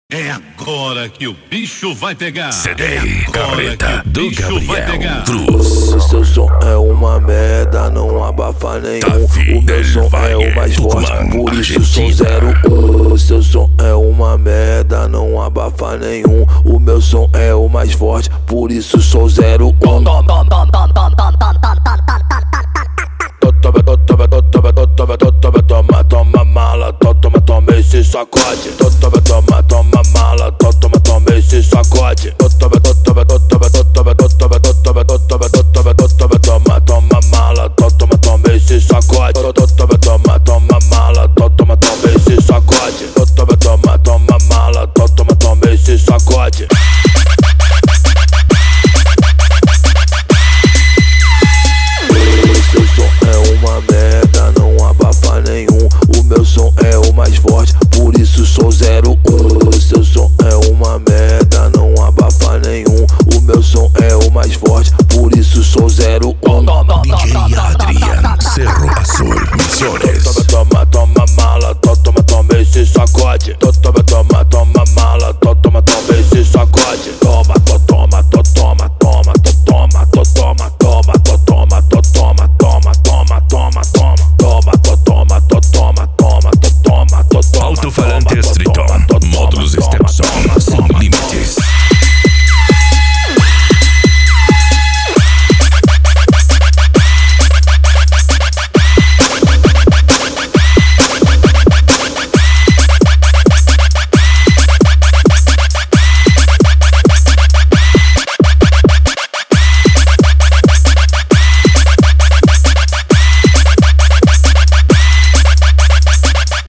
É agora que o bicho vai pegar. CD Agora Carreta que o do bicho vai pegar. Gabriel Cruz. O seu som é uma merda, não abafa nenhum. Davi O meu som é o mais forte, Tucumã, por isso Argentina. sou 01. O seu som é uma merda, não abafa nenhum. O meu som é o mais forte, por isso sou 01.